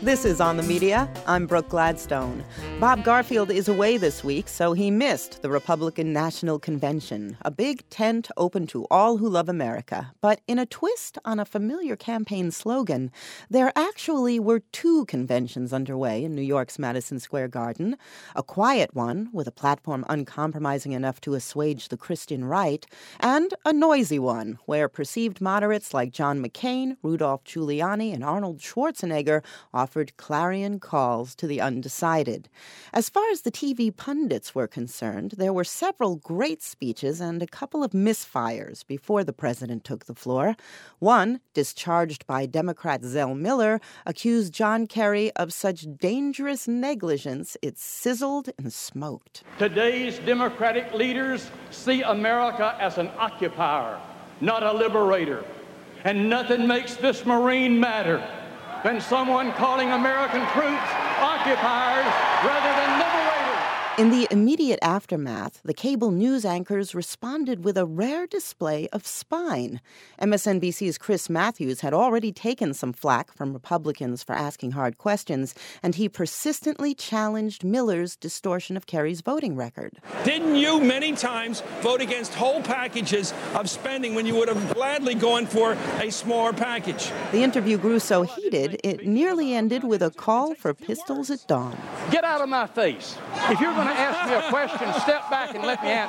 This is On the Media. I'm Brooke Gladstone. Bob Garfield is away this week, so he missed the Republican National Convention, a big tent open to all who love America. But in a twist on a familiar campaign slogan, there actually were two conventions underway in New York's Madison Square Garden. A quiet one, with a platform uncompromising enough to assuage the Christian right, and a noisy one, where perceived moderates like John McCain, Rudolph Giuliani, and Arnold Schwarzenegger offered clarion calls to the undecided. As far as the TV pundits were concerned, there were several great speeches and a couple of misfires before the president took the floor. One, discharged by Democrat Zell Miller, accused John Kerry of such dangerous negligence it sizzled and smoked. Today's Democratic leaders see America as an occupier, not a liberator. And nothing makes this Marine madder than someone calling American troops occupiers rather than liberators. In the immediate aftermath, the cable news anchors responded with a rare display of spine. MSNBC's Chris Matthews had already taken some flack from Republicans for asking hard questions, and he persistently challenged Miller's distortion of Kerry's voting record. Didn't you many times vote against whole packages of spending when you would have gladly gone for a smaller package? The interview grew so heated, it nearly ended with a call for pistols at dawn. Get out of my face. If you're going to ask me a question, step back and let me answer.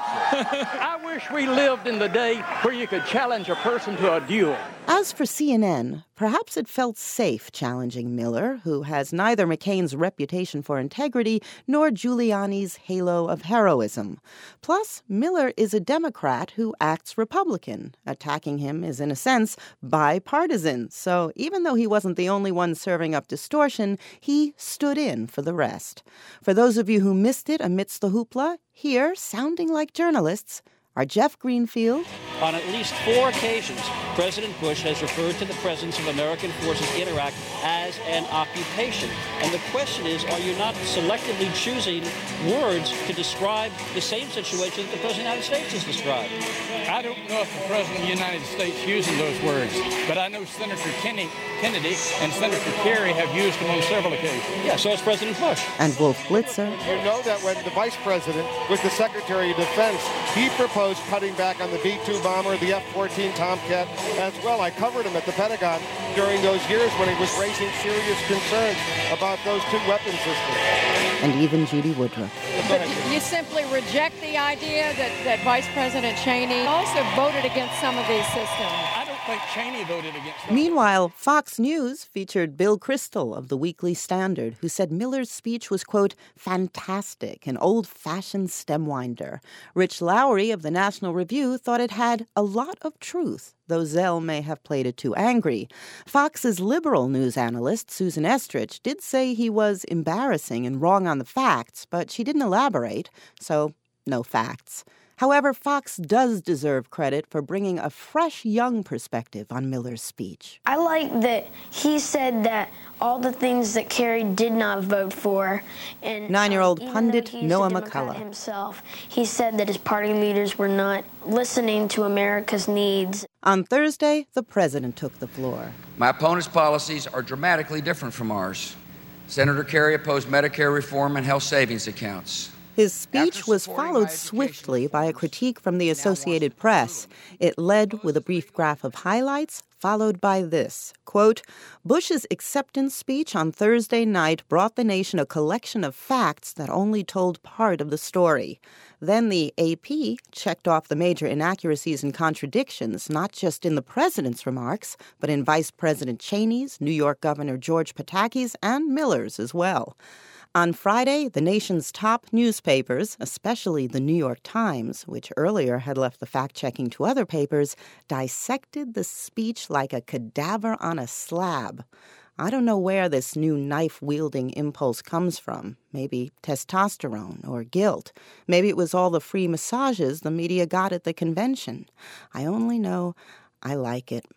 I wish we lived in the day where you could challenge a person to a duel. As for CNN, perhaps it felt safe challenging Miller, who has neither McCain's reputation for integrity nor Giuliani's halo of heroism. Plus, Miller is a Democrat who acts Republican. Attacking him is, in a sense, bipartisan. So even though he wasn't the only one serving up distortion, he stood in for the rest. For those of you who missed it amidst the hoopla, here, sounding like journalists, are Jeff Greenfield. On at least 4 occasions, President Bush has referred to the presence of American forces in Iraq as an occupation. And the question is, are you not selectively choosing words to describe the same situation that the President of the United States has described? I don't know if the President of the United States is using those words, but I know Senator Kennedy and Senator Kerry have used them on several occasions. Yeah, so has President Bush. And Wolf Blitzer. You know that when the Vice President was the Secretary of Defense, he proposed cutting back on the B-2 bomber, the F-14 Tomcat as well. I covered him at the Pentagon during those years when he was raising serious concerns about those 2 weapon systems. And even Judy Woodruff. But you simply reject the idea that Vice President Cheney also voted against some of these systems. I don't think Cheney voted against them. Meanwhile, Fox News featured Bill Kristol of the Weekly Standard, who said Miller's speech was, quote, fantastic, an old-fashioned stemwinder. Rich Lowry of the National Review thought it had a lot of truth, though Zell may have played it too angry. Fox's liberal news analyst, Susan Estrich, did say he was embarrassing and wrong on the facts, but she didn't elaborate, so no facts. However, Fox does deserve credit for bringing a fresh, young perspective on Miller's speech. I like that he said that all the things that Kerry did not vote for, and 9-year-old pundit Noah Democrat McCullough himself, he said that his party leaders were not listening to America's needs. On Thursday, the president took the floor. My opponent's policies are dramatically different from ours. Senator Kerry opposed Medicare reform and health savings accounts. His speech was followed swiftly by a critique from the Associated Press. It led with a brief graph of highlights, followed by this, quote, Bush's acceptance speech on Thursday night brought the nation a collection of facts that only told part of the story. Then the AP checked off the major inaccuracies and contradictions, not just in the president's remarks, but in Vice President Cheney's, New York Governor George Pataki's, and Miller's as well. On Friday, the nation's top newspapers, especially the New York Times, which earlier had left the fact-checking to other papers, dissected the speech like a cadaver on a slab. I don't know where this new knife-wielding impulse comes from. Maybe testosterone or guilt. Maybe it was all the free massages the media got at the convention. I only know I like it.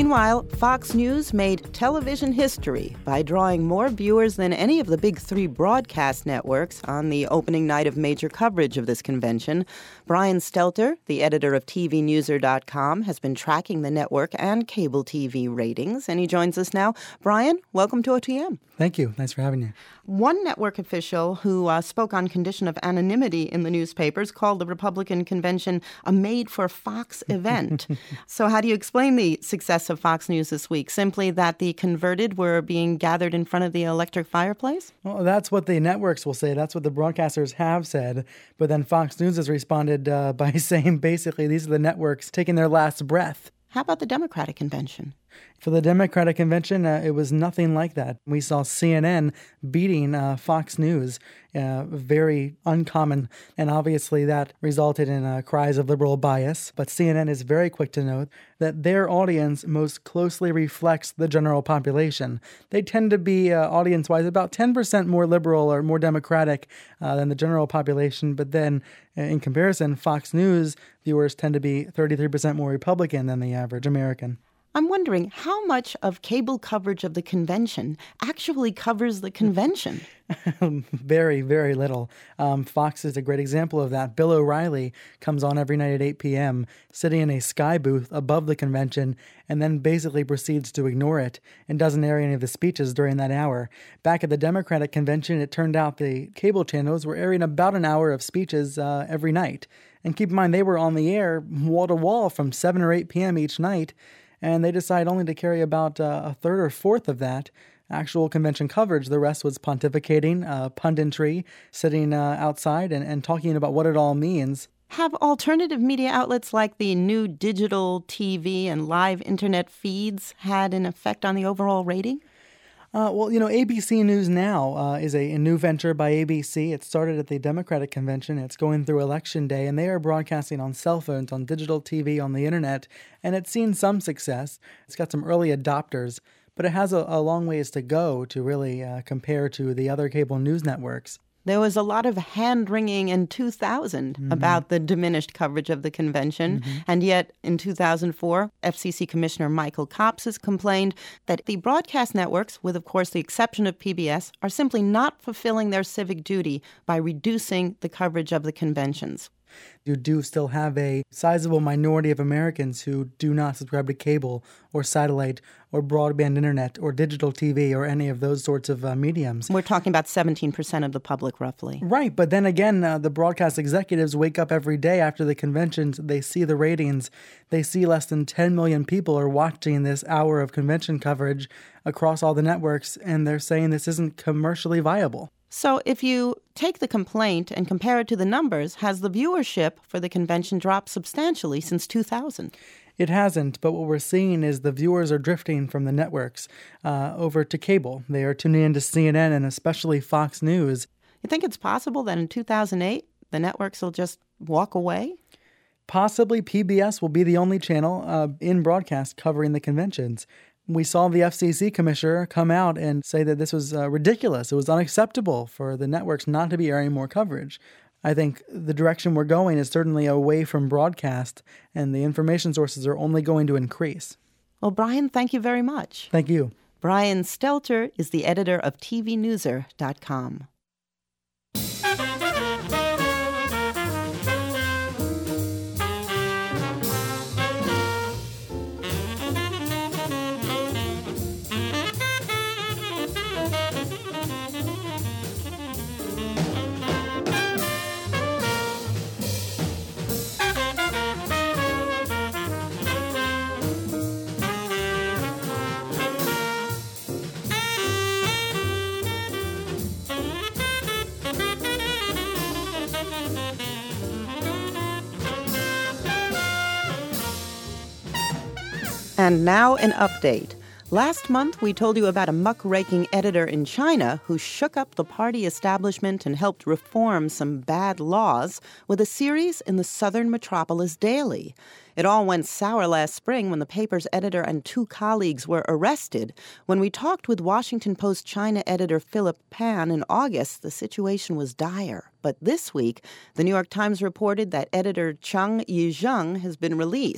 Meanwhile, Fox News made television history by drawing more viewers than any of the big three broadcast networks on the opening night of major coverage of this convention. Brian Stelter, the editor of TVNewser.com, has been tracking the network and cable TV ratings, and he joins us now. Brian, welcome to OTM. Thank you. Thanks for having me. One network official who spoke on condition of anonymity in the newspapers called the Republican convention a made-for-Fox event. So how do you explain the success of Fox News this week? Simply that the converted were being gathered in front of the electric fireplace? Well, that's what the networks will say. That's what the broadcasters have said. But then Fox News has responded by saying basically these are the networks taking their last breath. How about the Democratic convention? For the Democratic convention, it was nothing like that. We saw CNN beating Fox News, very uncommon, and obviously that resulted in cries of liberal bias. But CNN is very quick to note that their audience most closely reflects the general population. They tend to be, audience-wise, about 10% more liberal or more democratic than the general population. But then, in comparison, Fox News viewers tend to be 33% more Republican than the average American. I'm wondering how much of cable coverage of the convention actually covers the convention? Very, very little. Fox is a great example of that. Bill O'Reilly comes on every night at 8 p.m., sitting in a sky booth above the convention, and then basically proceeds to ignore it and doesn't air any of the speeches during that hour. Back at the Democratic convention, it turned out the cable channels were airing about an hour of speeches every night. And keep in mind, they were on the air wall to wall from 7 or 8 p.m. each night, and they decide only to carry about a third or fourth of that actual convention coverage. The rest was pontificating, punditry, sitting outside and talking about what it all means. Have alternative media outlets like the new digital TV and live internet feeds had an effect on the overall rating? ABC News Now is a new venture by ABC. It started at the Democratic convention. It's going through Election Day, and they are broadcasting on cell phones, on digital TV, on the internet, and it's seen some success. It's got some early adopters, but it has a long ways to go to really compare to the other cable news networks. There was a lot of hand-wringing in 2000 about the diminished coverage of the convention. And yet, in 2004, FCC Commissioner Michael Kopsis complained that the broadcast networks, with, of course, the exception of PBS, are simply not fulfilling their civic duty by reducing the coverage of the conventions. You do still have a sizable minority of Americans who do not subscribe to cable or satellite or broadband internet or digital TV or any of those sorts of mediums. We're talking about 17% of the public, roughly. Right, but then again, the broadcast executives wake up every day after the conventions, they see the ratings, they see less than 10 million people are watching this hour of convention coverage across all the networks, and they're saying this isn't commercially viable. So if you take the complaint and compare it to the numbers, has the viewership for the convention dropped substantially since 2000? It hasn't, but what we're seeing is the viewers are drifting from the networks over to cable. They are tuning into CNN and especially Fox News. You think it's possible that in 2008, the networks will just walk away? Possibly PBS will be the only channel in broadcast covering the conventions. We saw the FCC commissioner come out and say that this was ridiculous. It was unacceptable for the networks not to be airing more coverage. I think the direction we're going is certainly away from broadcast, and the information sources are only going to increase. Well, Brian, thank you very much. Thank you. Brian Stelter is the editor of TVNewser.com. And now an update. Last month, we told you about a muckraking editor in China who shook up the party establishment and helped reform some bad laws with a series in the southern metropolis daily. It all went sour last spring when the paper's editor and 2 colleagues were arrested. When we talked with Washington Post China editor Philip Pan in August, the situation was dire. But this week, the New York Times reported that editor Cheng Yizheng has been released.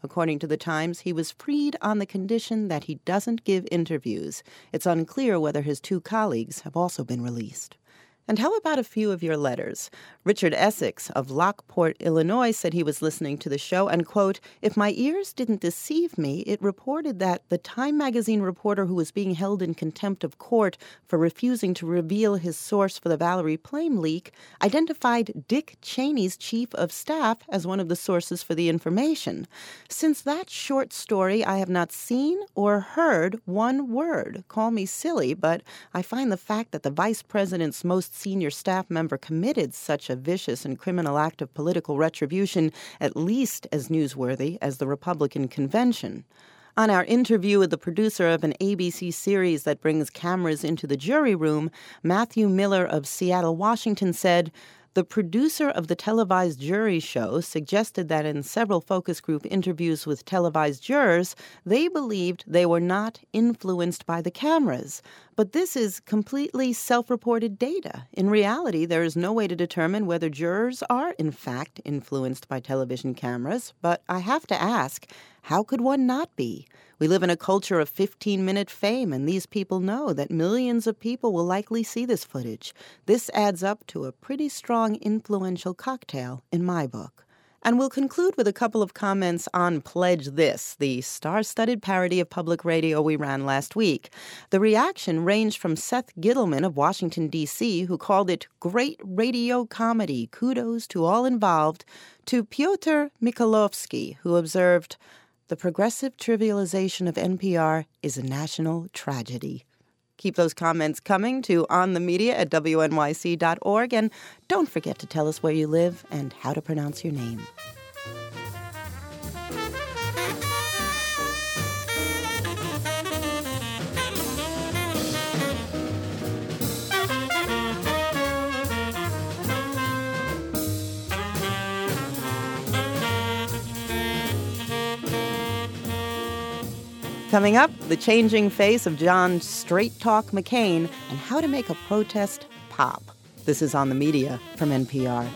According to the Times, he was freed on the condition that he doesn't give interviews. It's unclear whether his 2 colleagues have also been released. And how about a few of your letters? Richard Essex of Lockport, Illinois, said he was listening to the show and, quote, "If my ears didn't deceive me, it reported that the Time magazine reporter who was being held in contempt of court for refusing to reveal his source for the Valerie Plame leak identified Dick Cheney's chief of staff as one of the sources for the information. Since that short story, I have not seen or heard one word. Call me silly, but I find the fact that the vice president's most senior staff member committed such a vicious and criminal act of political retribution at least as newsworthy as the Republican convention." On our interview with the producer of an ABC series that brings cameras into the jury room, Matthew Miller of Seattle, Washington, said, "The producer of the televised jury show suggested that in several focus group interviews with televised jurors, they believed they were not influenced by the cameras. But this is completely self-reported data. In reality, there is no way to determine whether jurors are, in fact, influenced by television cameras. But I have to ask, how could one not be? We live in a culture of 15-minute fame, and these people know that millions of people will likely see this footage. This adds up to a pretty strong influential cocktail in my book." And we'll conclude with a couple of comments on Pledge This, the star-studded parody of public radio we ran last week. The reaction ranged from Seth Gittleman of Washington, D.C., who called it great radio comedy, kudos to all involved, to Pyotr Mikolovsky, who observed, "The progressive trivialization of NPR is a national tragedy." Keep those comments coming to onthemedia@wnyc.org, and don't forget to tell us where you live and how to pronounce your name. Coming up, the changing face of John Straight Talk McCain and how to make a protest pop. This is On the Media from NPR.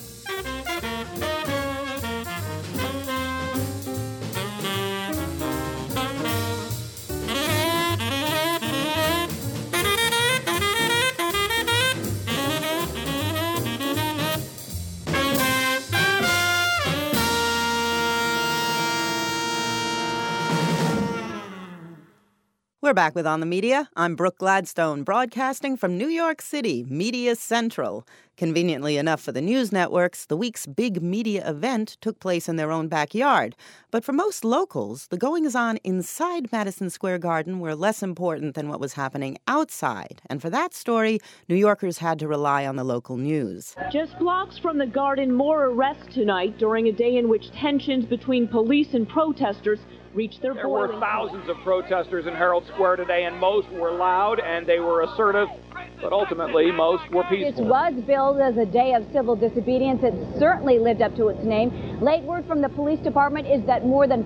We're back with On the Media. I'm Brooke Gladstone, broadcasting from New York City, Media Central. Conveniently enough for the news networks, the week's big media event took place in their own backyard. But for most locals, the goings-on inside Madison Square Garden were less important than what was happening outside. And for that story, New Yorkers had to rely on the local news. Just blocks from the Garden, more arrests tonight during a day in which tensions between police and protesters reached their boiling point. There were thousands of protesters in Herald Square today, and most were loud and they were assertive, but ultimately most were peaceful. This was billed as a day of civil disobedience. It certainly lived up to its name. Late word from the police department is that more than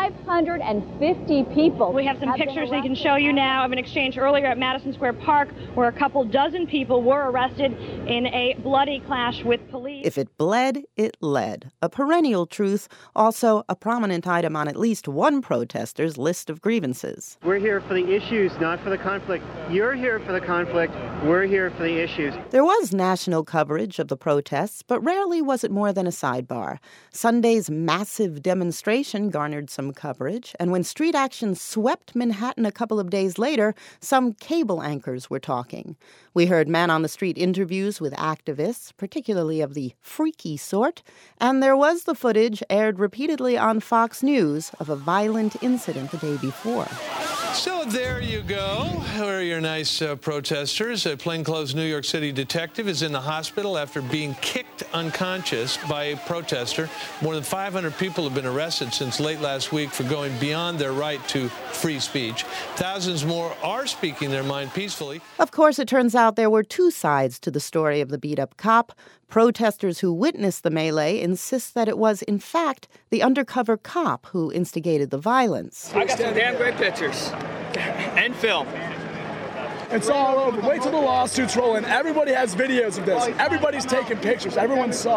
550 people. We have some pictures we can show you now of an exchange earlier at Madison Square Park where a couple dozen people were arrested in a bloody clash with police. If it bled, it led. A perennial truth, also a prominent item on at least one protester's list of grievances. We're here for the issues, not for the conflict. You're here for the conflict. We're here for the issues. There was national coverage of the protests, but rarely was it more than a sidebar. Sunday's massive demonstration garnered some coverage, and when street action swept Manhattan a couple of days later, some cable anchors were talking. We heard man-on-the-street interviews with activists, particularly of the freaky sort, and there was the footage aired repeatedly on Fox News of a violent incident the day before. So there you go. Where are your nice protesters? A plainclothes New York City detective is in the hospital after being kicked unconscious by a protester. More than 500 people have been arrested since late last week for going beyond their right to free speech. Thousands more are speaking their mind peacefully. Of course, it turns out there were two sides to the story of the beat-up cop. Protesters who witnessed the melee insist that it was, in fact, the undercover cop who instigated the violence. I got some damn great pictures and film. It's all over. Wait till the lawsuits roll in. Everybody has videos of this. Everybody's taking pictures. Everyone saw it.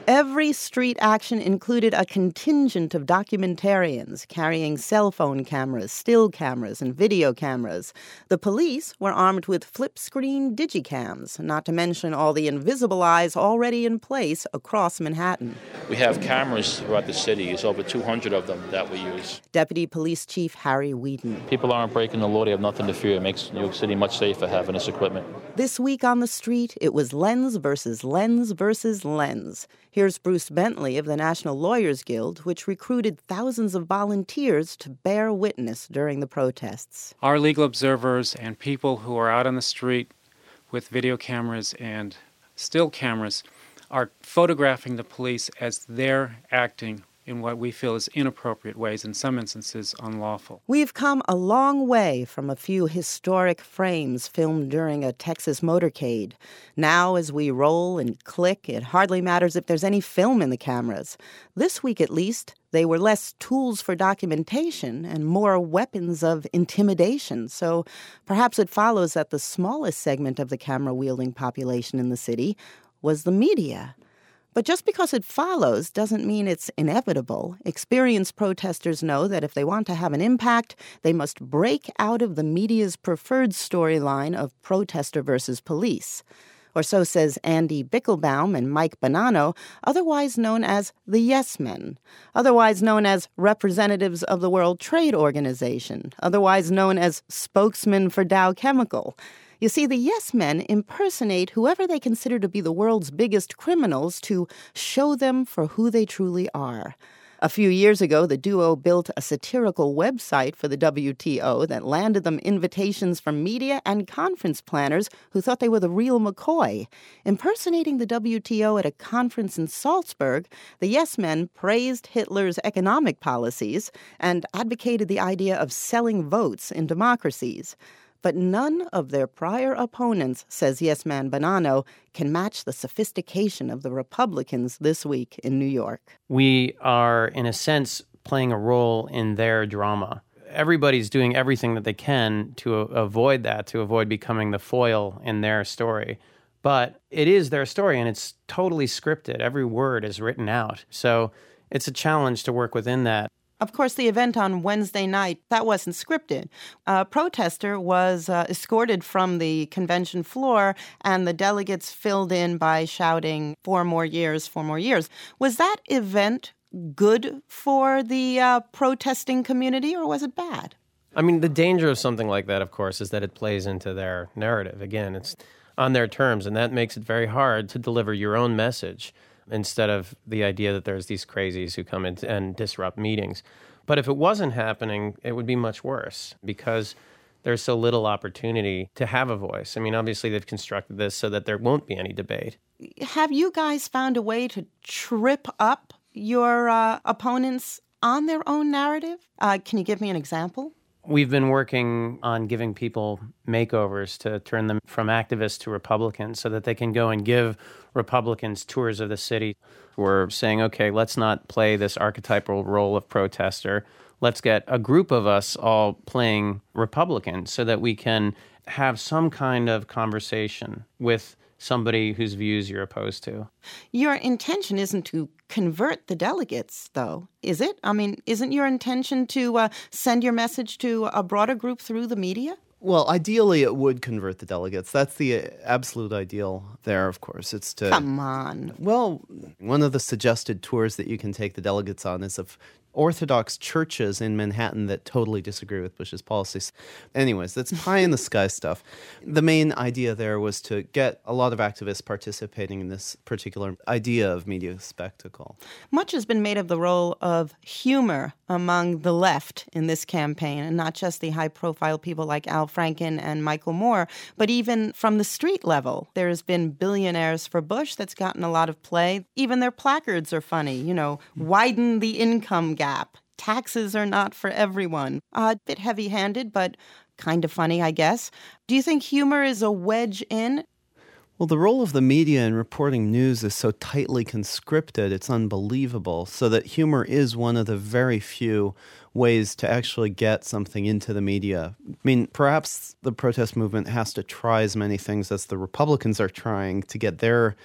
Every street action included a contingent of documentarians carrying cell phone cameras, still cameras, and video cameras. The police were armed with flip-screen digicams, not to mention all the invisible eyes already in place across Manhattan. We have cameras throughout the city. There's over 200 of them that we use. Deputy Police Chief Harry Wheaton. People aren't breaking the law. They have nothing to fear. It makes New York City much safer having this equipment. This week on the street, it was lens versus lens versus lens. Here's Bruce Bentley of the National Lawyers Guild, which recruited thousands of volunteers to bear witness during the protests. Our legal observers and people who are out on the street with video cameras and still cameras are photographing the police as they're acting in what we feel is inappropriate ways, in some instances unlawful. We've come a long way from a few historic frames filmed during a Texas motorcade. Now, as we roll and click, it hardly matters if there's any film in the cameras. This week, at least, they were less tools for documentation and more weapons of intimidation. So perhaps it follows that the smallest segment of the camera-wielding population in the city was the media. But just because it follows doesn't mean it's inevitable. Experienced protesters know that if they want to have an impact, they must break out of the media's preferred storyline of protester versus police. Or so says Andy Bickelbaum and Mike Bonanno, otherwise known as the Yes Men, otherwise known as representatives of the World Trade Organization, otherwise known as spokesmen for Dow Chemical. You see, the Yes Men impersonate whoever they consider to be the world's biggest criminals to show them for who they truly are. A few years ago, the duo built a satirical website for the WTO that landed them invitations from media and conference planners who thought they were the real McCoy. Impersonating the WTO at a conference in Salzburg, the Yes Men praised Hitler's economic policies and advocated the idea of selling votes in democracies. But none of their prior opponents, says Yes Man Bonanno, can match the sophistication of the Republicans this week in New York. We are, in a sense, playing a role in their drama. Everybody's doing everything that they can to avoid that, to avoid becoming the foil in their story. But it is their story, and it's totally scripted. Every word is written out. So it's a challenge to work within that. Of course, the event on Wednesday night, that wasn't scripted. A protester was escorted from the convention floor, and the delegates filled in by shouting, 4 more years, 4 more years. Was that event good for the protesting community, or was it bad? I mean, the danger of something like that, of course, is that it plays into their narrative. Again, it's on their terms, and that makes it very hard to deliver your own message, instead of the idea that there's these crazies who come in and disrupt meetings. But if it wasn't happening, it would be much worse because there's so little opportunity to have a voice. I mean, obviously, they've constructed this so that there won't be any debate. Have you guys found a way to trip up your opponents on their own narrative? Can you give me an example? We've been working on giving people makeovers to turn them from activists to Republicans so that they can go and give Republicans tours of the city. We're saying, okay, let's not play this archetypal role of protester. Let's get a group of us all playing Republicans so that we can have some kind of conversation with somebody whose views you're opposed to. Your intention isn't to convert the delegates, though, is it? I mean, isn't your intention to send your message to a broader group through the media? Well, ideally, it would convert the delegates. That's the absolute ideal there, of course. It's to... Come on. Well, one of the suggested tours that you can take the delegates on is of Orthodox churches in Manhattan that totally disagree with Bush's policies. Anyways, that's pie-in-the-sky stuff. The main idea there was to get a lot of activists participating in this particular idea of media spectacle. Much has been made of the role of humor among the left in this campaign, and not just the high-profile people like Al Franken and Michael Moore, but even from the street level. There's been Billionaires for Bush that's gotten a lot of play. Even their placards are funny, you know, widen the income gap. Taxes are not for everyone. A bit heavy-handed, but kind of funny, I guess. Do you think humor is a wedge in? Well, the role of the media in reporting news is so tightly conscripted, it's unbelievable, so that humor is one of the very few ways to actually get something into the media. I mean, perhaps the protest movement has to try as many things as the Republicans are trying to get their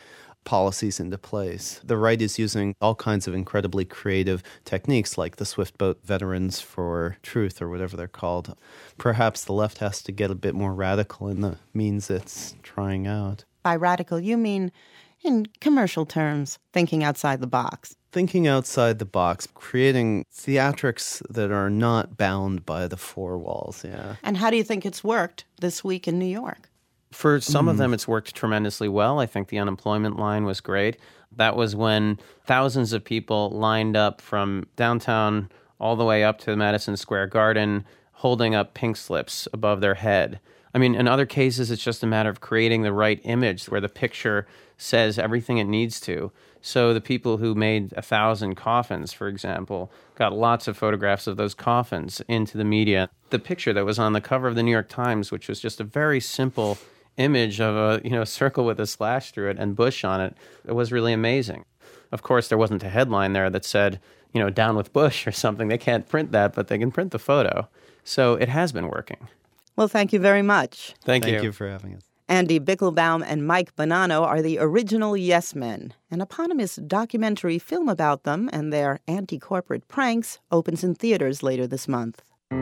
policies into place. The right is using all kinds of incredibly creative techniques like the Swiftboat Veterans for Truth or whatever they're called. Perhaps the left has to get a bit more radical in the means it's trying out. By radical, you mean, in commercial terms, thinking outside the box. Thinking outside the box, creating theatrics that are not bound by the four walls, yeah. And how do you think it's worked this week in New York? For some of them, it's worked tremendously well. I think the unemployment line was great. That was when thousands of people lined up from downtown all the way up to Madison Square Garden, holding up pink slips above their head. I mean, in other cases, it's just a matter of creating the right image where the picture says everything it needs to. So the people who made 1,000 coffins, for example, got lots of photographs of those coffins into the media. The picture that was on the cover of the New York Times, which was just a very simple image of a circle with a slash through it and Bush on it, it was really amazing. Of course, there wasn't a headline there that said, down with Bush or something. They can't print that, but they can print the photo. So it has been working. Well, thank you very much. Thank you. Thank you for having us. Andy Bickelbaum and Mike Bonanno are the original Yes Men. An eponymous documentary film about them and their anti-corporate pranks opens in theaters later this month.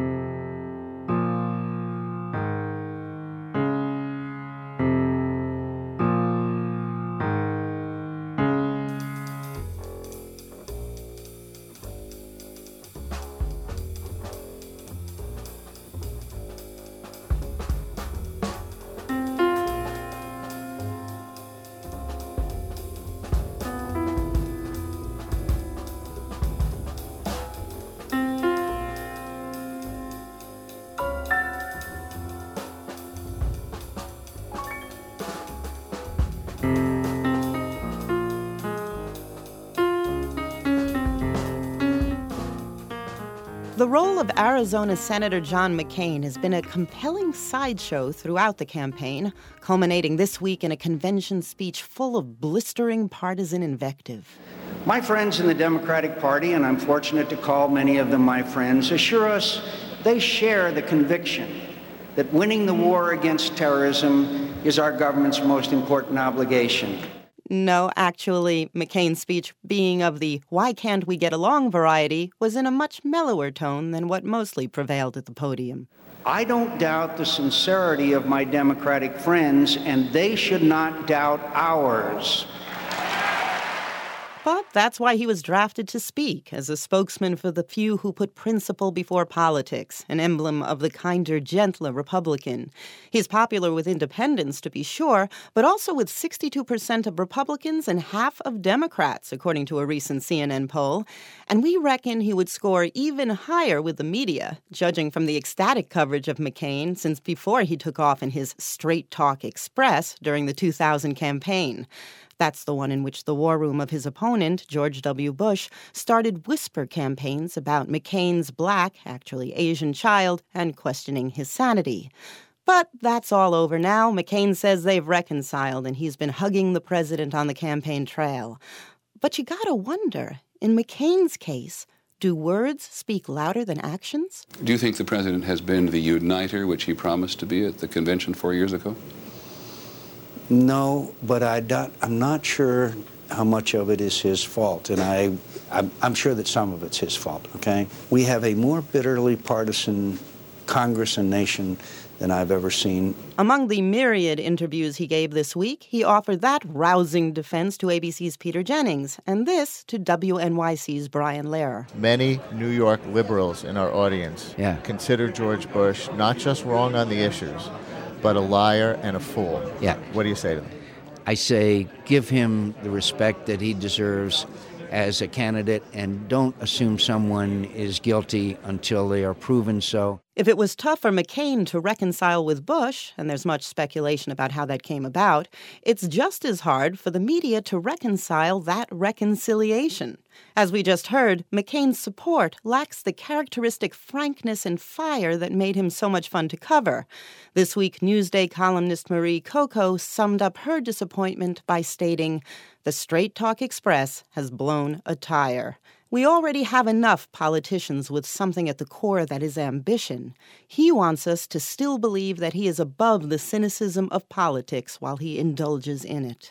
The role of Arizona Senator John McCain has been a compelling sideshow throughout the campaign, culminating this week in a convention speech full of blistering partisan invective. My friends in the Democratic Party, and I'm fortunate to call many of them my friends, assure us they share the conviction that winning the war against terrorism is our government's most important obligation. No, actually, McCain's speech, being of the why can't we get along variety, was in a much mellower tone than what mostly prevailed at the podium. I don't doubt the sincerity of my Democratic friends, and they should not doubt ours. But that's why he was drafted to speak, as a spokesman for the few who put principle before politics, an emblem of the kinder, gentler Republican. He's popular with independents, to be sure, but also with 62% of Republicans and half of Democrats, according to a recent CNN poll. And we reckon he would score even higher with the media, judging from the ecstatic coverage of McCain since before he took off in his Straight Talk Express during the 2000 campaign. That's the one in which the war room of his opponent, George W. Bush, started whisper campaigns about McCain's black, actually Asian child, and questioning his sanity. But that's all over now. McCain says they've reconciled, and he's been hugging the president on the campaign trail. But you gotta wonder, in McCain's case, do words speak louder than actions? Do you think the president has been the uniter which he promised to be at the convention 4 years ago? No, but I'm not sure how much of it is his fault, and I'm sure that some of it's his fault, okay? We have a more bitterly partisan Congress and nation than I've ever seen. Among the myriad interviews he gave this week, he offered that rousing defense to ABC's Peter Jennings, and this to WNYC's Brian Lehrer. Many New York liberals in our audience consider George Bush not just wrong on the issues, but a liar and a fool. Yeah. What do you say to them? I say give him the respect that he deserves as a candidate, and don't assume someone is guilty until they are proven so. If it was tough for McCain to reconcile with Bush, and there's much speculation about how that came about, it's just as hard for the media to reconcile that reconciliation. As we just heard, McCain's support lacks the characteristic frankness and fire that made him so much fun to cover. This week, Newsday columnist Marie Coco summed up her disappointment by stating, "The Straight Talk Express has blown a tire." We already have enough politicians with something at the core that is ambition. He wants us to still believe that he is above the cynicism of politics while he indulges in it.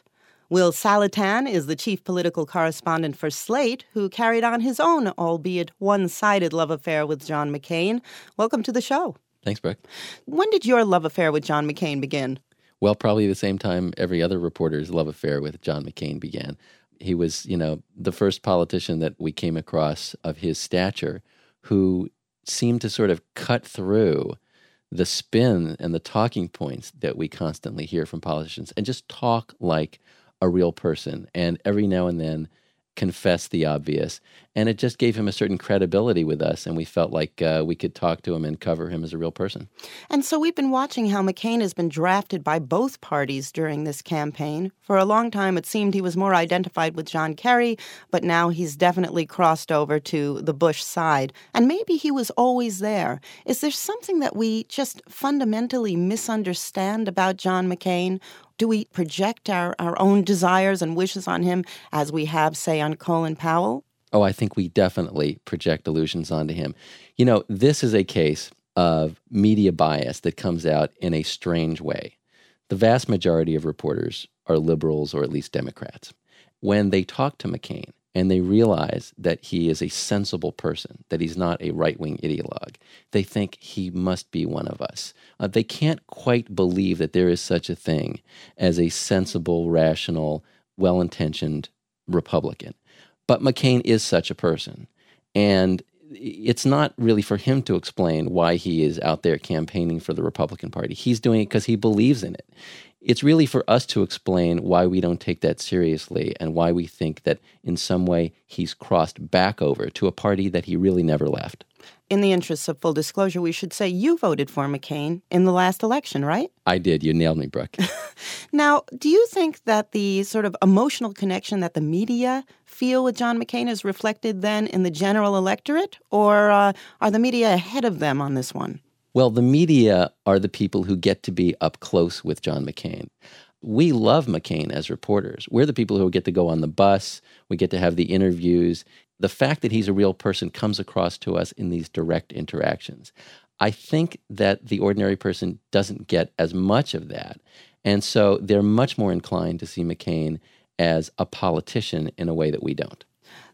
Will Saletan is the chief political correspondent for Slate, who carried on his own, albeit one-sided love affair with John McCain. Welcome to the show. Thanks, Brooke. When did your love affair with John McCain begin? Well, probably the same time every other reporter's love affair with John McCain began. He was, the first politician that we came across of his stature who seemed to sort of cut through the spin and the talking points that we constantly hear from politicians and just talk like a real person, and every now and then confess the obvious. And it just gave him a certain credibility with us, and we felt like we could talk to him and cover him as a real person. And so we've been watching how McCain has been drafted by both parties during this campaign. For a long time, it seemed he was more identified with John Kerry, but now he's definitely crossed over to the Bush side. And maybe he was always there. Is there something that we just fundamentally misunderstand about John McCain? Do we project our own desires and wishes on him as we have, say, on Colin Powell? Oh, I think we definitely project illusions onto him. This is a case of media bias that comes out in a strange way. The vast majority of reporters are liberals or at least Democrats. When they talk to McCain and they realize that he is a sensible person, that he's not a right-wing ideologue, they think he must be one of us. They can't quite believe that there is such a thing as a sensible, rational, well-intentioned Republican. But McCain is such a person. And it's not really for him to explain why he is out there campaigning for the Republican Party. He's doing it because he believes in it. It's really for us to explain why we don't take that seriously and why we think that in some way he's crossed back over to a party that he really never left. In the interests of full disclosure, we should say you voted for McCain in the last election, right? I did. You nailed me, Brooke. Now, do you think that the sort of emotional connection that the media feel with John McCain is reflected then in the general electorate? Or are the media ahead of them on this one? Well, the media are the people who get to be up close with John McCain. We love McCain as reporters. We're the people who get to go on the bus. We get to have the interviews. The fact that he's a real person comes across to us in these direct interactions. I think that the ordinary person doesn't get as much of that. And so they're much more inclined to see McCain as a politician in a way that we don't.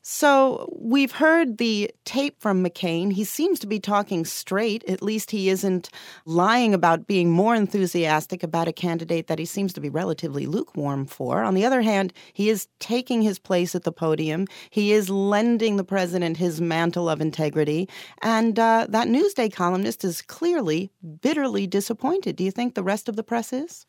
So we've heard the tape from McCain. He seems to be talking straight. At least he isn't lying about being more enthusiastic about a candidate that he seems to be relatively lukewarm for. On the other hand, he is taking his place at the podium. He is lending the president his mantle of integrity. And that Newsday columnist is clearly bitterly disappointed. Do you think the rest of the press is?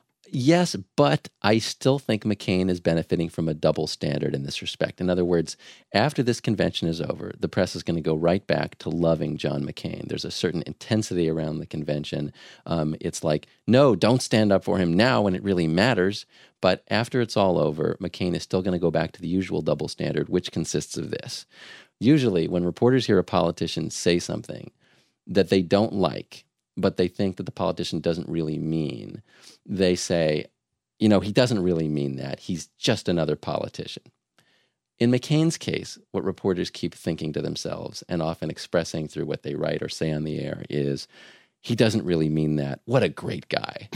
Yes, but I still think McCain is benefiting from a double standard in this respect. In other words, after this convention is over, the press is going to go right back to loving John McCain. There's a certain intensity around the convention. It's like, no, don't stand up for him now when it really matters. But after it's all over, McCain is still going to go back to the usual double standard, which consists of this. Usually, when reporters hear a politician say something that they don't like, but they think that the politician doesn't really mean, they say, he doesn't really mean that. He's just another politician. In McCain's case, what reporters keep thinking to themselves and often expressing through what they write or say on the air is, he doesn't really mean that. What a great guy.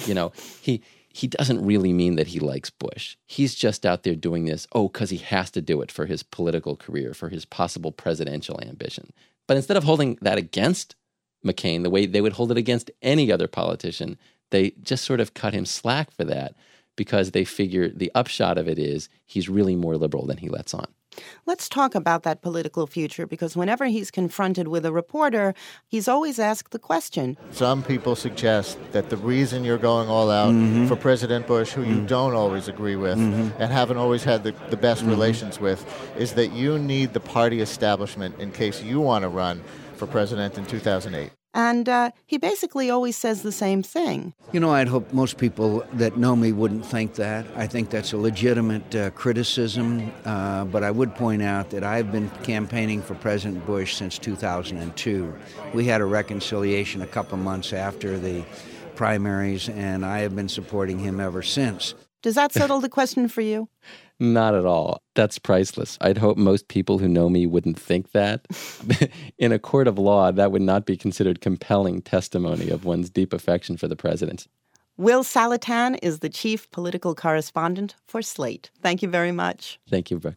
He doesn't really mean that he likes Bush. He's just out there doing this, because he has to do it for his political career, for his possible presidential ambition. But instead of holding that against McCain the way they would hold it against any other politician, they just sort of cut him slack for that because they figure the upshot of it is he's really more liberal than he lets on. Let's talk about that political future, because whenever he's confronted with a reporter, he's always asked the question. Some people suggest that the reason you're going all out for President Bush, who you don't always agree with and haven't always had the best relations with, is that you need the party establishment in case you want to run for president in 2008. And he basically always says the same thing. I'd hope most people that know me wouldn't think that. I think that's a legitimate criticism. But I would point out that I've been campaigning for President Bush since 2002. We had a reconciliation a couple months after the primaries, and I have been supporting him ever since. Does that settle the question for you? Not at all. That's priceless. I'd hope most people who know me wouldn't think that. In a court of law, that would not be considered compelling testimony of one's deep affection for the president. Will Saletan is the chief political correspondent for Slate. Thank you very much. Thank you, Brooke.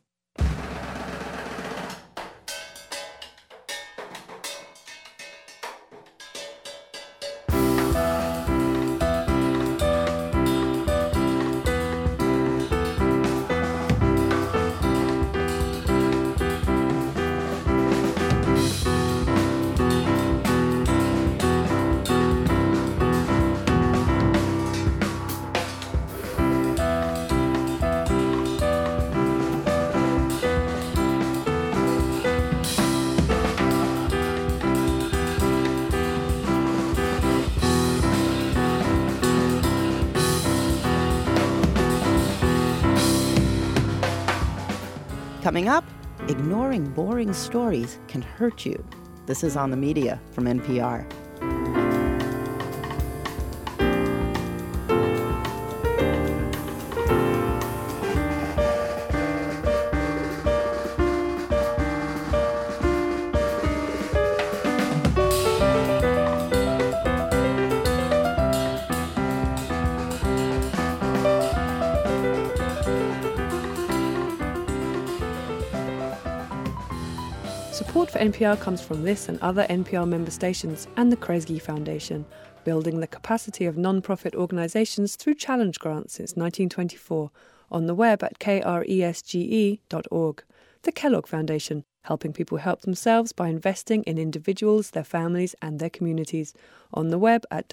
Coming up, ignoring boring stories can hurt you. This is On the Media from NPR. Support for NPR comes from this and other NPR member stations and the Kresge Foundation, building the capacity of non-profit organizations through challenge grants since 1924, on the web at kresge.org. The Kellogg Foundation, helping people help themselves by investing in individuals, their families, and their communities, on the web at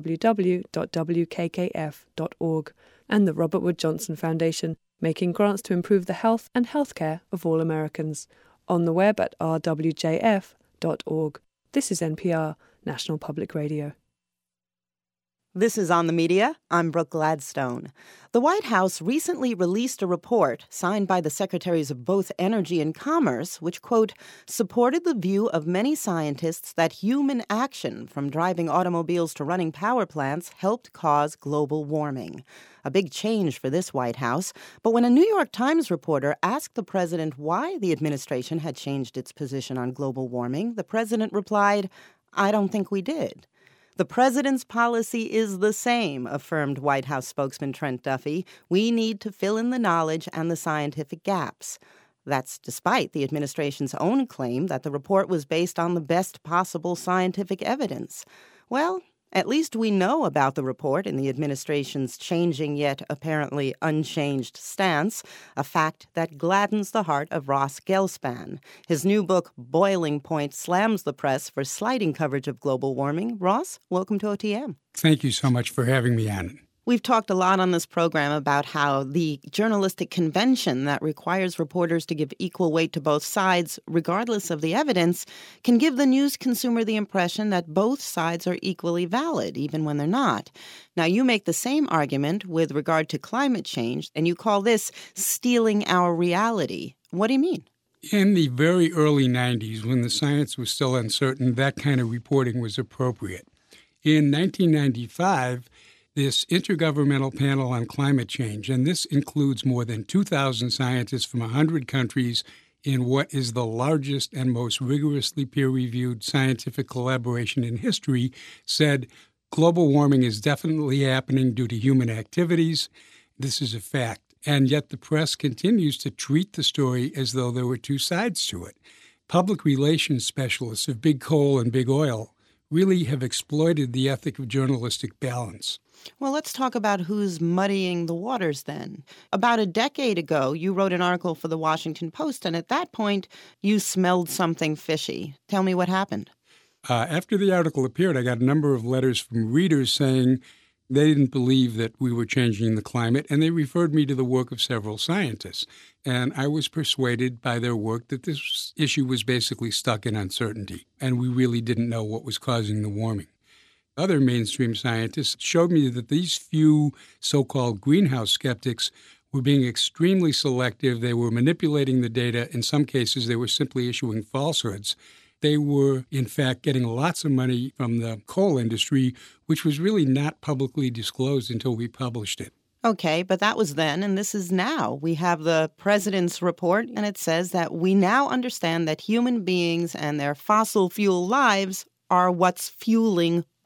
www.wkkf.org. And the Robert Wood Johnson Foundation, making grants to improve the health and healthcare of all Americans, on the web at rwjf.org. This is NPR, National Public Radio. This is On the Media. I'm Brooke Gladstone. The White House recently released a report signed by the secretaries of both Energy and Commerce, which, quote, supported the view of many scientists that human action, from driving automobiles to running power plants, helped cause global warming. A big change for this White House. But when a New York Times reporter asked the president why the administration had changed its position on global warming, the president replied, "I don't think we did." The president's policy is the same, affirmed White House spokesman Trent Duffy. We need to fill in the knowledge and the scientific gaps. That's despite the administration's own claim that the report was based on the best possible scientific evidence. Well, at least we know about the report in the administration's changing yet apparently unchanged stance, a fact that gladdens the heart of Ross Gelspan. His new book, Boiling Point, slams the press for slighting coverage of global warming. Ross, welcome to OTM. Thank you so much for having me on. We've talked a lot on this program about how the journalistic convention that requires reporters to give equal weight to both sides, regardless of the evidence, can give the news consumer the impression that both sides are equally valid, even when they're not. Now, you make the same argument with regard to climate change, and you call this stealing our reality. What do you mean? In the very early 90s, when the science was still uncertain, that kind of reporting was appropriate. In 1995, this Intergovernmental Panel on Climate Change, and this includes more than 2,000 scientists from 100 countries in what is the largest and most rigorously peer-reviewed scientific collaboration in history, said global warming is definitely happening due to human activities. This is a fact. And yet the press continues to treat the story as though there were two sides to it. Public relations specialists of big coal and big oil really have exploited the ethic of journalistic balance. Well, let's talk about who's muddying the waters then. About a decade ago, you wrote an article for the Washington Post, and at that point, you smelled something fishy. Tell me what happened. After the article appeared, I got a number of letters from readers saying they didn't believe that we were changing the climate, and they referred me to the work of several scientists. And I was persuaded by their work that this issue was basically stuck in uncertainty, and we really didn't know what was causing the warming. Other mainstream scientists showed me that these few so-called greenhouse skeptics were being extremely selective. They were manipulating the data. In some cases, they were simply issuing falsehoods. They were, in fact, getting lots of money from the coal industry, which was really not publicly disclosed until we published it. Okay, but that was then, and this is now. We have the president's report, and it says that we now understand that human beings and their fossil fuel lives are what's fueling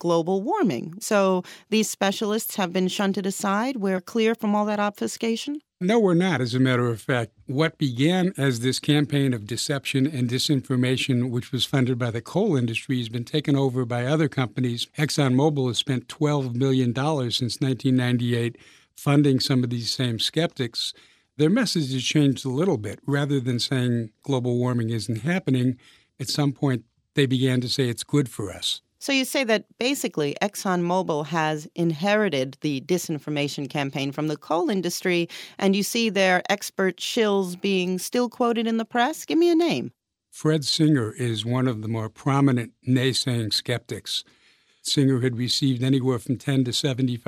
global warming. So these specialists have been shunted aside. We're clear from all that obfuscation? No, we're not. As a matter of fact, what began as this campaign of deception and disinformation, which was funded by the coal industry, has been taken over by other companies. ExxonMobil has spent $12 million since 1998 funding some of these same skeptics. Their message has changed a little bit. Rather than saying global warming isn't happening, at some point they began to say it's good for us. So you say that basically ExxonMobil has inherited the disinformation campaign from the coal industry, and you see their expert shills being still quoted in the press? Give me a name. Fred Singer is one of the more prominent naysaying skeptics. Singer had received anywhere from $10,000 to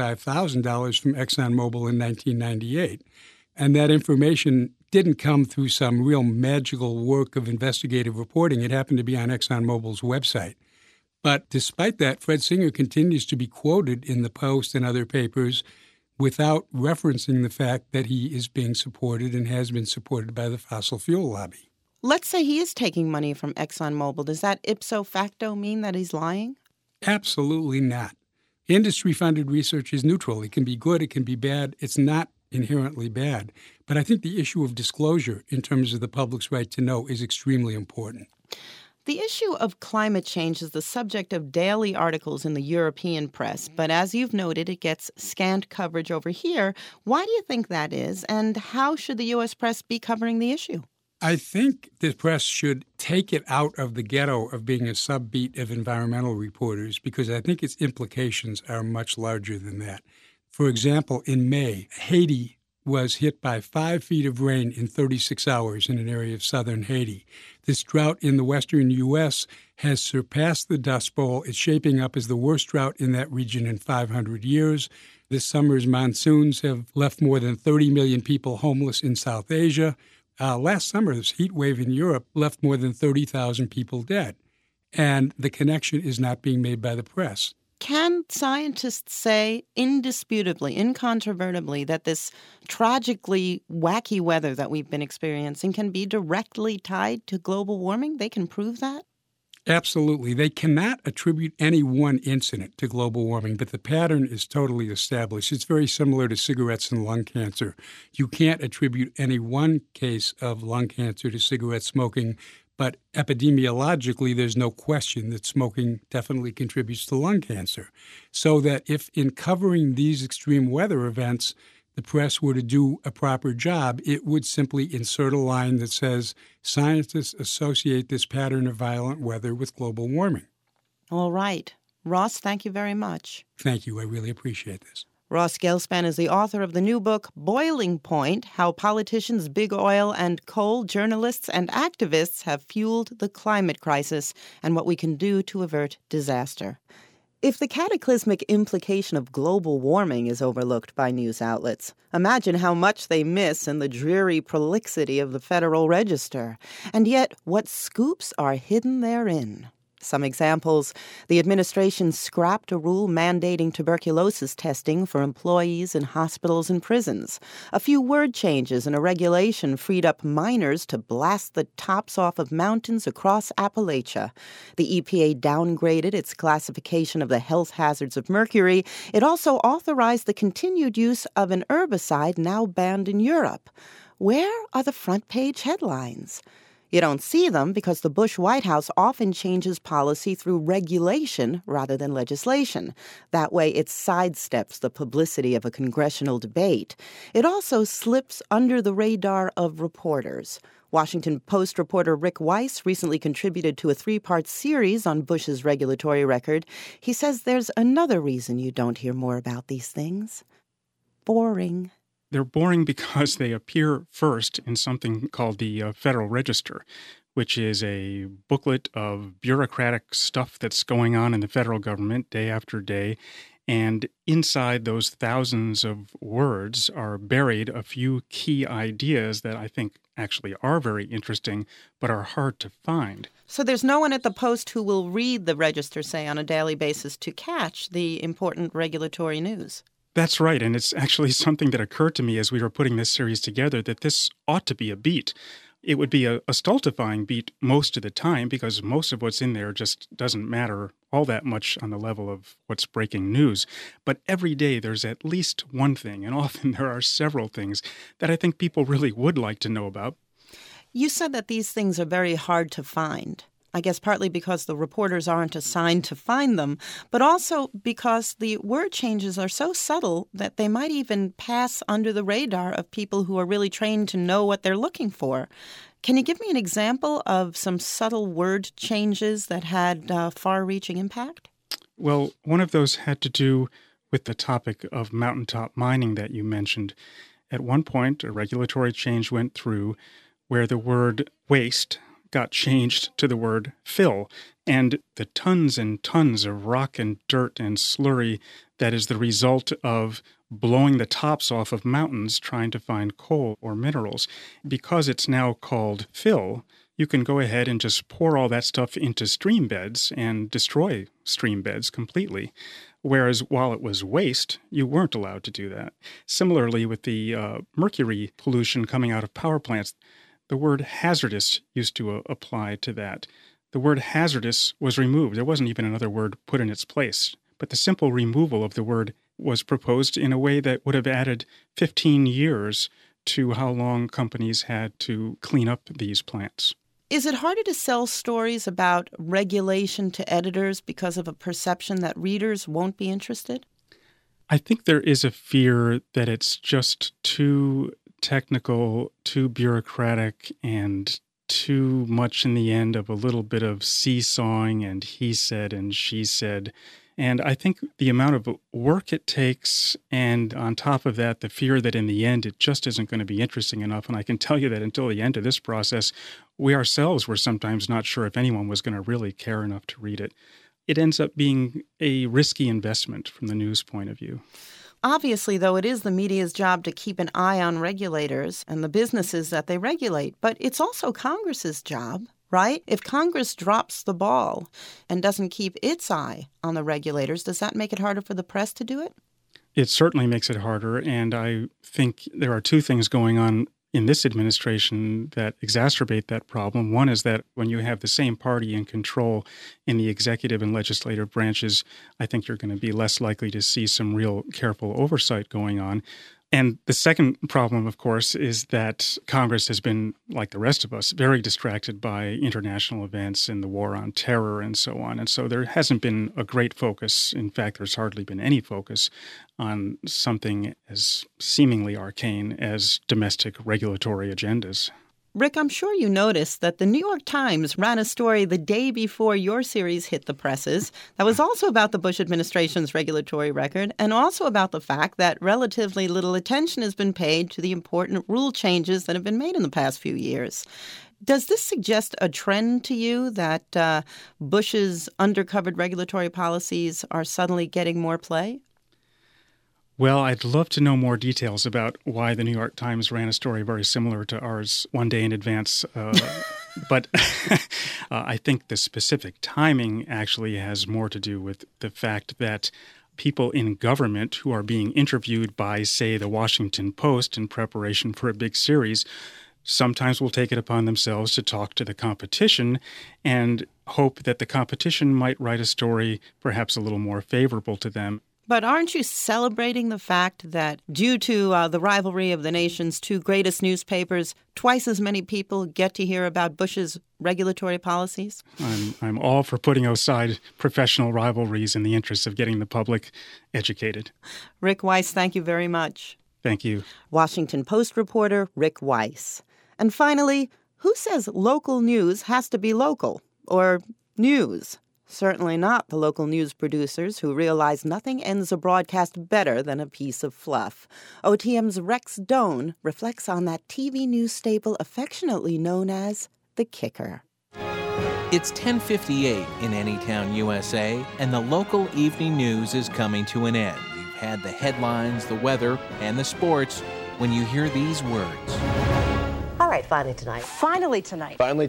$75,000 from ExxonMobil in 1998. And that information didn't come through some real magical work of investigative reporting. It happened to be on ExxonMobil's website. But despite that, Fred Singer continues to be quoted in the Post and other papers without referencing the fact that he is being supported and has been supported by the fossil fuel lobby. Let's say he is taking money from ExxonMobil. Does that ipso facto mean that he's lying? Absolutely not. Industry-funded research is neutral. It can be good, it can be bad. It's not inherently bad. But I think the issue of disclosure in terms of the public's right to know is extremely important. The issue of climate change is the subject of daily articles in the European press, but as you've noted, it gets scant coverage over here. Why do you think that is, and how should the U.S. press be covering the issue? I think the press should take it out of the ghetto of being a subbeat of environmental reporters, because I think its implications are much larger than that. For example, in May, Haiti was hit by 5 feet of rain in 36 hours in an area of southern Haiti. This drought in the western U.S. has surpassed the Dust Bowl. It's shaping up as the worst drought in that region in 500 years. This summer's monsoons have left more than 30 million people homeless in South Asia. Last summer's heat wave in Europe left more than 30,000 people dead. And the connection is not being made by the press. Can scientists say indisputably, incontrovertibly, that this tragically wacky weather that we've been experiencing can be directly tied to global warming? They can prove that? Absolutely. They cannot attribute any one incident to global warming, but the pattern is totally established. It's very similar to cigarettes and lung cancer. You can't attribute any one case of lung cancer to cigarette smoking, but epidemiologically, there's no question that smoking definitely contributes to lung cancer. So that if in covering these extreme weather events, the press were to do a proper job, it would simply insert a line that says, scientists associate this pattern of violent weather with global warming. All right. Ross, thank you very much. Thank you. I really appreciate this. Ross Gelspan is the author of the new book, Boiling Point, How Politicians, Big Oil, and Coal, Journalists, and Activists Have Fueled the Climate Crisis and What We Can Do to Avert Disaster. If the cataclysmic implication of global warming is overlooked by news outlets, imagine how much they miss in the dreary prolixity of the Federal Register. And yet, what scoops are hidden therein? Some examples. The administration scrapped a rule mandating tuberculosis testing for employees in hospitals and prisons. A few word changes in a regulation freed up miners to blast the tops off of mountains across Appalachia. The EPA downgraded its classification of the health hazards of mercury. It also authorized the continued use of an herbicide now banned in Europe. Where are the front page headlines? You don't see them because the Bush White House often changes policy through regulation rather than legislation. That way, it sidesteps the publicity of a congressional debate. It also slips under the radar of reporters. Washington Post reporter Rick Weiss recently contributed to a 3-part series on Bush's regulatory record. He says there's another reason you don't hear more about these things. Boring. They're boring because they appear first in something called the Federal Register, which is a booklet of bureaucratic stuff that's going on in the federal government day after day. And inside those thousands of words are buried a few key ideas that I think actually are very interesting, but are hard to find. So there's no one at the Post who will read the Register, say, on a daily basis to catch the important regulatory news. That's right, and it's actually something that occurred to me as we were putting this series together, that this ought to be a beat. It would be a stultifying beat most of the time because most of what's in there just doesn't matter all that much on the level of what's breaking news. But every day there's at least one thing, and often there are several things that I think people really would like to know about. You said that these things are very hard to find. I guess partly because the reporters aren't assigned to find them, but also because the word changes are so subtle that they might even pass under the radar of people who are really trained to know what they're looking for. Can you give me an example of some subtle word changes that had far-reaching impact? Well, one of those had to do with the topic of mountaintop mining that you mentioned. At one point, a regulatory change went through where the word waste got changed to the word fill, and the tons and tons of rock and dirt and slurry that is the result of blowing the tops off of mountains trying to find coal or minerals. Because it's now called fill, you can go ahead and just pour all that stuff into stream beds and destroy stream beds completely. Whereas while it was waste, you weren't allowed to do that. Similarly, with the mercury pollution coming out of power plants, the word hazardous used to apply to that. The word hazardous was removed. There wasn't even another word put in its place. But the simple removal of the word was proposed in a way that would have added 15 years to how long companies had to clean up these plants. Is it harder to sell stories about regulation to editors because of a perception that readers won't be interested? I think there is a fear that it's just too technical, too bureaucratic, and too much in the end of a little bit of seesawing and he said and she said. And I think the amount of work it takes, and on top of that, the fear that in the end it just isn't going to be interesting enough. And I can tell you that until the end of this process, we ourselves were sometimes not sure if anyone was going to really care enough to read it. It ends up being a risky investment from the news point of view. Obviously, though, it is the media's job to keep an eye on regulators and the businesses that they regulate. But it's also Congress's job, right? If Congress drops the ball and doesn't keep its eye on the regulators, does that make it harder for the press to do it? It certainly makes it harder. And I think there are two things going on in this administration that exacerbate that problem. One is that when you have the same party in control in the executive and legislative branches, I think you're going to be less likely to see some real careful oversight going on. And the second problem, of course, is that Congress has been, like the rest of us, very distracted by international events and the war on terror and so on. And so there hasn't been a great focus. In fact, there's hardly been any focus on something as seemingly arcane as domestic regulatory agendas. Rick, I'm sure you noticed that the New York Times ran a story the day before your series hit the presses that was also about the Bush administration's regulatory record and also about the fact that relatively little attention has been paid to the important rule changes that have been made in the past few years. Does this suggest a trend to you that Bush's undercovered regulatory policies are suddenly getting more play? Well, I'd love to know more details about why the New York Times ran a story very similar to ours one day in advance. But I think the specific timing actually has more to do with the fact that people in government who are being interviewed by, say, the Washington Post in preparation for a big series sometimes will take it upon themselves to talk to the competition and hope that the competition might write a story perhaps a little more favorable to them. But aren't you celebrating the fact that due to the rivalry of the nation's two greatest newspapers, twice as many people get to hear about Bush's regulatory policies? I'm all for putting aside professional rivalries in the interest of getting the public educated. Rick Weiss, thank you very much. Thank you. Washington Post reporter Rick Weiss. And finally, who says local news has to be local or news? Certainly not the local news producers who realize nothing ends a broadcast better than a piece of fluff. OTM's Rex Doan reflects on that TV news staple affectionately known as the kicker. It's 10:58 in Anytown, USA, and the local evening news is coming to an end. You've had the headlines, the weather, and the sports when you hear these words. All right, finally tonight. Finally tonight. Finally tonight.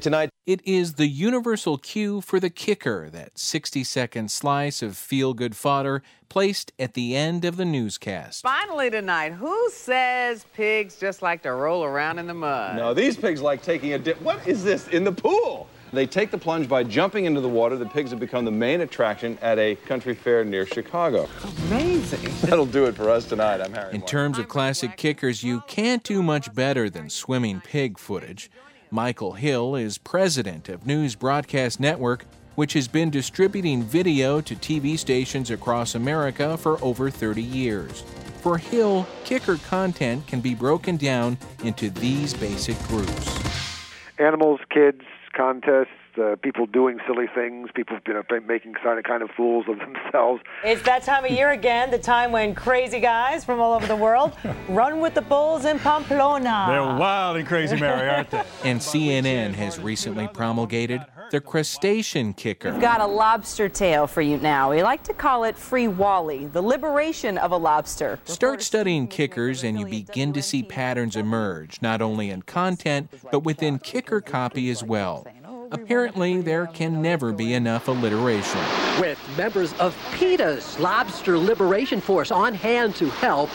It is the universal cue for the kicker, that 60-second slice of feel-good fodder placed at the end of the newscast. Finally tonight, who says pigs just like to roll around in the mud? No, these pigs like taking a dip. What is this? In the pool? They take the plunge by jumping into the water. The pigs have become the main attraction at a country fair near Chicago. Amazing. That'll do it for us tonight. I'm Harry. In terms of classic kickers, you can't do much better than swimming pig footage. Michael Hill is president of News Broadcast Network, which has been distributing video to TV stations across America for over 30 years. For Hill, kicker content can be broken down into these basic groups. Animals, kids, contests, people doing silly things, people making kind of fools of themselves. It's that time of year again, the time when crazy guys from all over the world run with the bulls in Pamplona. They're wild and crazy, Mary, aren't they? And CNN has recently promulgated the crustacean kicker. We've got a lobster tale for you now. We like to call it Free Wally, the liberation of a lobster. Start studying kickers and you begin to see patterns emerge, not only in content, but within kicker copy as well. Apparently, there can never be enough alliteration. With members of PETA's Lobster Liberation Force on hand to help,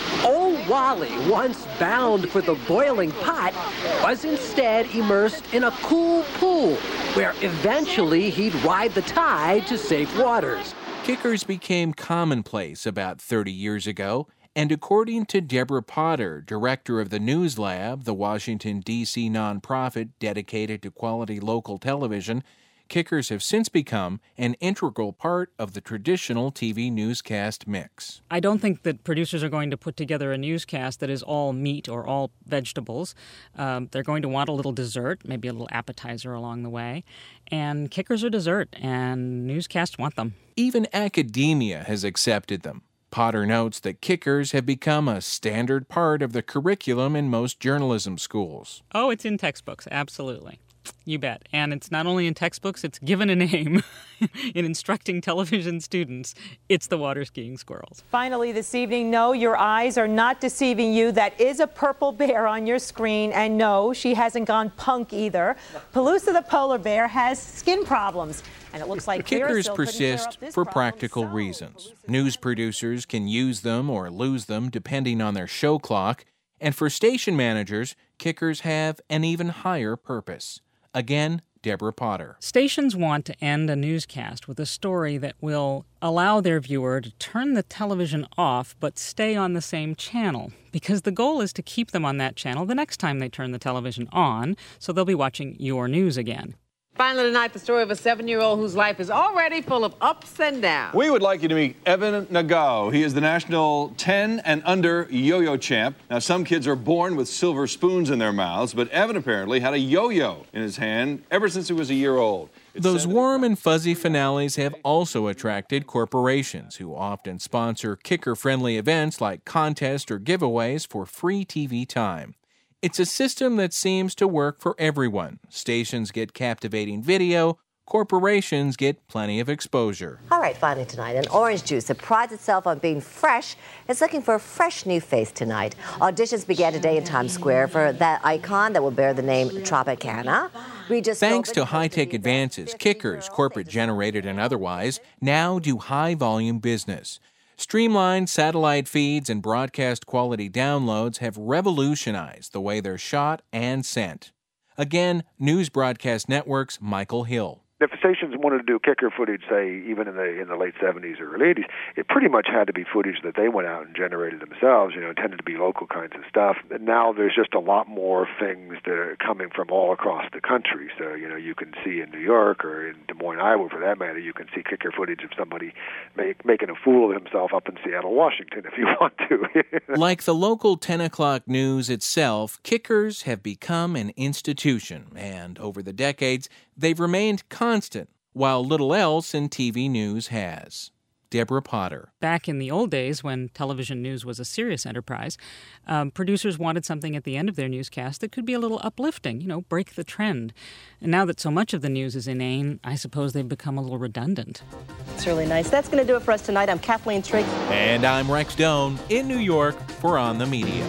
old Wally, once bound for the boiling pot, was instead immersed in a cool pool, where eventually he'd ride the tide to safe waters. Kickers became commonplace about 30 years ago, and according to Deborah Potter, director of the News Lab, the Washington, D.C. nonprofit dedicated to quality local television, kickers have since become an integral part of the traditional TV newscast mix. I don't think that producers are going to put together a newscast that is all meat or all vegetables. They're going to want a little dessert, maybe a little appetizer along the way. And kickers are dessert, and newscasts want them. Even academia has accepted them. Potter notes that kickers have become a standard part of the curriculum in most journalism schools. Oh, it's in textbooks, absolutely. You bet. And it's not only in textbooks, it's given a name in instructing television students. It's the water skiing squirrels. Finally this evening, no, your eyes are not deceiving you. That is a purple bear on your screen. And no, she hasn't gone punk either. Palooza the polar bear has skin problems. And it looks like kickers persist for practical reasons. News producers can use them or lose them depending on their show clock. And for station managers, kickers have an even higher purpose. Again, Deborah Potter. Stations want to end a newscast with a story that will allow their viewer to turn the television off but stay on the same channel, because the goal is to keep them on that channel the next time they turn the television on, so they'll be watching your news again. Finally tonight, the story of a 7-year-old whose life is already full of ups and downs. We would like you to meet Evan Nagao. He is the national 10 and under yo-yo champ. Now, some kids are born with silver spoons in their mouths, but Evan apparently had a yo-yo in his hand ever since he was a year old. Those warm and fuzzy finales have also attracted corporations who often sponsor kicker-friendly events like contests or giveaways for free TV time. It's a system that seems to work for everyone. Stations get captivating video, corporations get plenty of exposure. All right, finally tonight, an orange juice that prides itself on being fresh is looking for a fresh new face tonight. Auditions began today in Times Square for that icon that will bear the name Tropicana. Thanks to high-tech advances, kickers, corporate-generated and otherwise, now do high-volume business. Streamlined satellite feeds and broadcast quality downloads have revolutionized the way they're shot and sent. Again, News Broadcast Network's Michael Hill. If stations wanted to do kicker footage, say, even in the late 70s or early 80s, it pretty much had to be footage that they went out and generated themselves. You know, it tended to be local kinds of stuff. And now there's just a lot more things that are coming from all across the country. So, you know, you can see in New York or in Des Moines, Iowa, for that matter, you can see kicker footage of somebody making a fool of himself up in Seattle, Washington, if you want to. Like the local 10 o'clock news itself, kickers have become an institution. And over the decades, they've remained constant, while little else in TV news has. Deborah Potter. Back in the old days, when television news was a serious enterprise, producers wanted something at the end of their newscast that could be a little uplifting, you know, break the trend. And now that so much of the news is inane, I suppose they've become a little redundant. It's really nice. That's going to do it for us tonight. I'm Kathleen Trigg. And I'm Rex Doan in New York for On the Media.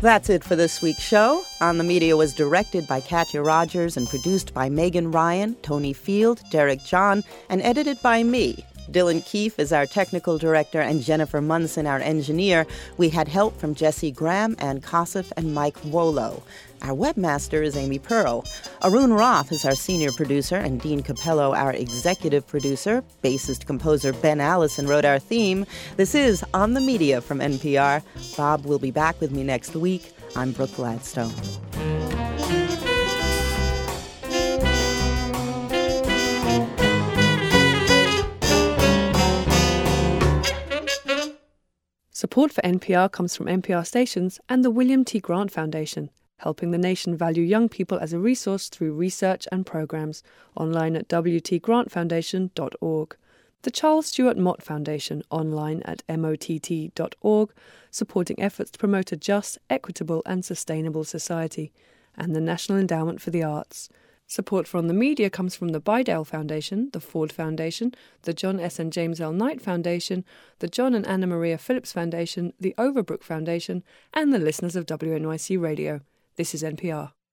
That's it for this week's show. On the Media was directed by Katya Rogers and produced by Megan Ryan, Tony Field, Derek John, and edited by me. Dylan Keefe is our technical director and Jennifer Munson our engineer. We had help from Jesse Graham, Ann Kossif, and Mike Wolo. Our webmaster is Amy Pearl. Arun Roth is our senior producer and Dean Capello our executive producer. Bassist-composer Ben Allison wrote our theme. This is On the Media from NPR. Bob will be back with me next week. I'm Brooke Gladstone. Support for NPR comes from NPR stations and the William T. Grant Foundation, helping the nation value young people as a resource through research and programs. Online at wtgrantfoundation.org. The Charles Stewart Mott Foundation, online at mott.org, supporting efforts to promote a just, equitable and sustainable society. And the National Endowment for the Arts. Support for On the Media comes from the Bidell Foundation, the Ford Foundation, the John S. and James L. Knight Foundation, the John and Anna Maria Phillips Foundation, the Overbrook Foundation, and the listeners of WNYC Radio. This is NPR.